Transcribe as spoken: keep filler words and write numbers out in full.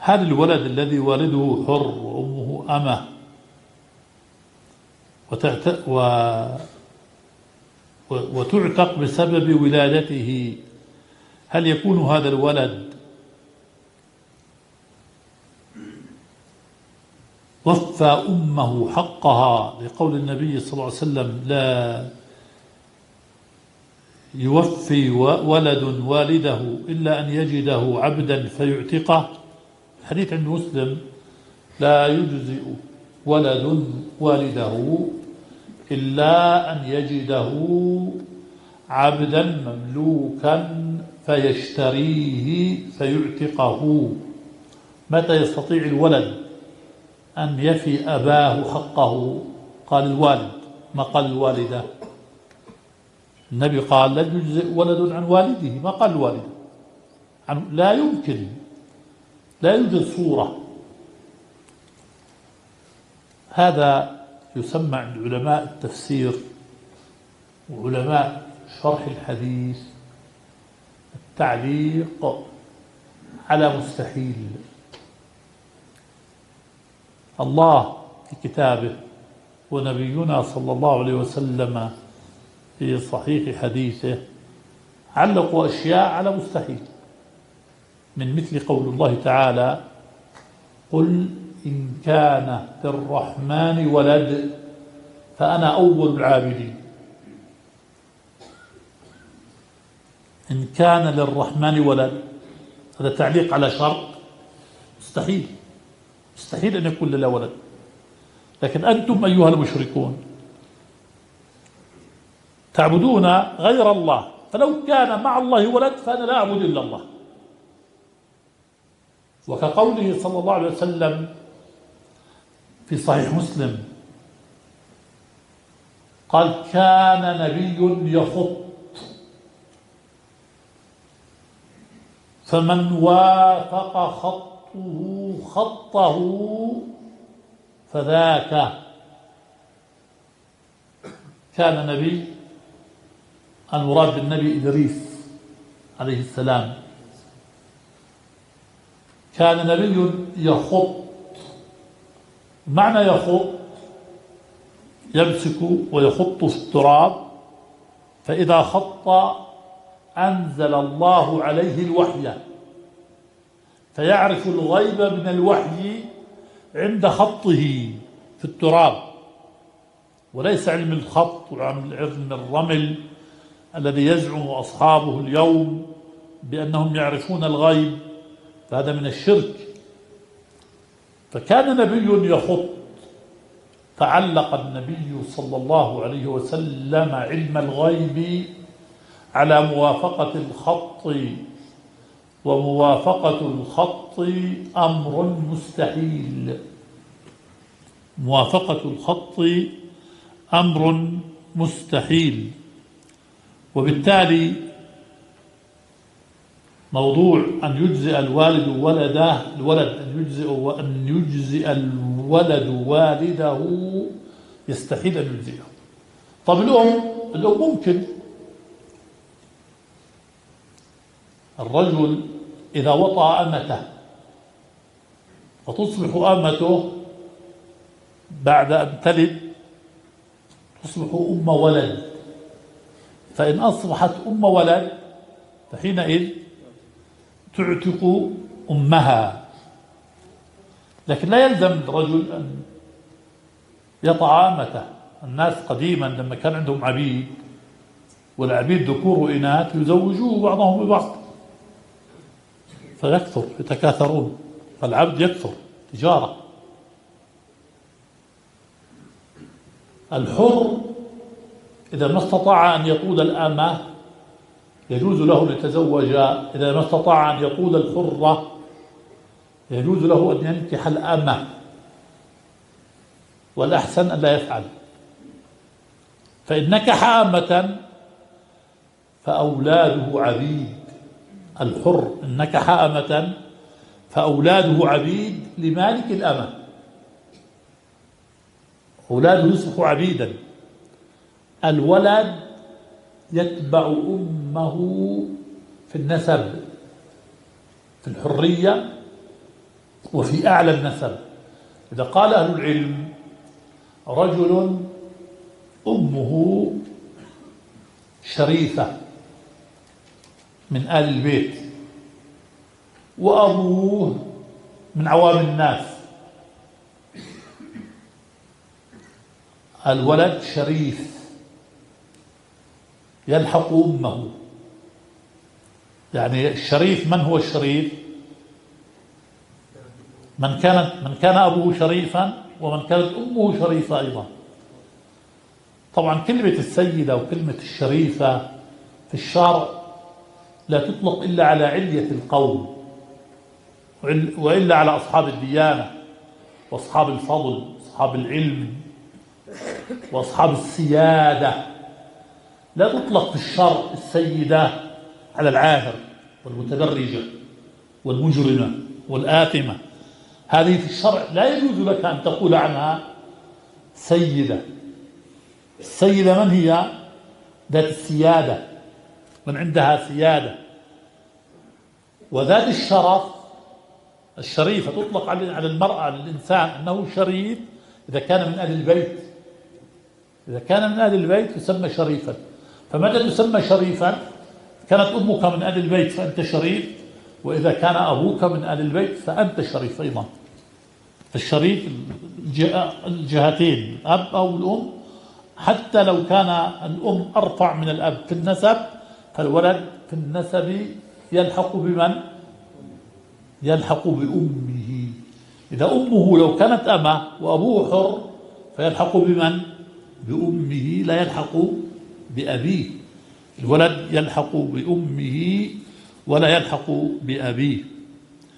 هل الولد الذي والده حر وأمه أمة وتعت... و... وتعتق بسبب ولادته، هل يكون هذا الولد وفى أمه حقها لقول النبي صلى الله عليه وسلم لا يوفي ولد والده إلا أن يجده عبدا فيعتقه؟ حديث عند مسلم لا يجزئ ولد والده إلا أن يجده عبدا مملوكا فيشتريه فيعتقه. متى يستطيع الولد أن يفي أباه حقه؟ قال الوالد، ما قال الوالدة. النبي قال لا يجزئ ولد عن والده، ما قال الوالدة. لا يمكن، لا يوجد صورة. هذا يسمى عند علماء التفسير وعلماء شرح الحديث التعليق على مستحيل. الله في كتابه ونبينا صلى الله عليه وسلم في صحيح حديثه علقوا أشياء على مستحيل، من مثل قول الله تعالى قل إن كان للرحمن ولد فأنا أول العابدين. إن كان للرحمن ولد، هذا تعليق على شرط، مستحيل، مستحيل أن يكون له ولد. لكن أنتم أيها المشركون تعبدون غير الله، فلو كان مع الله ولد فأنا لا أعبد إلا الله. وكقوله صلى الله عليه وسلم في صحيح مسلم قال كان نبي يخط فمن وافق خطه خطه فذاك. كان نبي، المراد بالنبي إدريس عليه السلام، كان نبي يخط. معنى يخط يمسك ويخط في التراب، فإذا خط أنزل الله عليه الوحي، فيعرف الغيب من الوحي عند خطه في التراب، وليس علم الخط وعلم الرمل الذي يزعم أصحابه اليوم بأنهم يعرفون الغيب، فهذا من الشرك. فكان نبي يخط، فعلق النبي صلى الله عليه وسلم علم الغيب على موافقة الخط، وموافقة الخط أمر مستحيل. موافقة الخط أمر مستحيل. وبالتالي موضوع أن يجزئ الوالد ولده الولد أن يجزئ وأن يجزئ الولد والده يستحيل أن يجزئه. طب الأم الأم ممكن الرجل إذا وطأ أمته وتصبح أمته بعد أن تلد تصبح أم ولد، فإن أصبحت أم ولد فحينئذ تعتق أمها. لكن لا يلزم الرجل أن يطأ أمته. الناس قديما لما كان عندهم عبيد، والعبيد ذكور وإناث، يزوجوه بعضهم ببعض فيكثر، يتكاثرون، فالعبد يكثر تجارة. الحر إذا ما استطاع أن يقود الأمة يجوز له أن يتزوج، إذا ما استطاع أن يقود الحرة يجوز له أن ينكح الأمة، والأحسن أن لا يفعل. فإن نكح أمة فأولاده عبيد. الحر إن نكح أمة فأولاده عبيد لمالك الأمة، أولاده يصبح عبيدا. الولد يتبع أمه في النسب، في الحرية وفي أعلى النسب. إذا قال أهل العلم رجل أمه شريفة من آل البيت وأبوه من عوام الناس، الولد شريف يلحق أمه. يعني الشريف، من هو الشريف؟ من كانت من كان أبوه شريفا ومن كانت أمه شريفة أيضا. طبعا كلمة السيدة وكلمة الشريفة في الشرع لا تطلق إلا على علية القوم، وإلا على أصحاب الديانة وأصحاب الفضل وأصحاب العلم وأصحاب السيادة. لا تطلق في الشرع السيدة على العاهر والمتبرجة والمجرمة والآثمة. هذه في الشرع لا يجوز لك أن تقول عنها سيدة. السيدة من هي؟ ذات السيادة، من عندها سيادة. وذات الشرف الشريفة تطلق على المرأة، على الإنسان أنه شريف إذا كان من أهل البيت. إذا كان من أهل البيت يسمى شريفا. فمتى تسمى شريفا؟ كانت أمك من أهل البيت فأنت شريف، وإذا كان أبوك من أهل البيت فأنت شريف أيضا. الشريف الجهتين، الأب أو الأم، حتى لو كان الأم أرفع من الأب في النسب، فالولد في النسب يلحق بمن؟ يلحق بأمه. إذا أمه لو كانت أمة وأبوه حر فيلحق بمن؟ بأمه، لا يلحق بأبيه. الولد يلحق بأمه ولا يلحق بأبيه.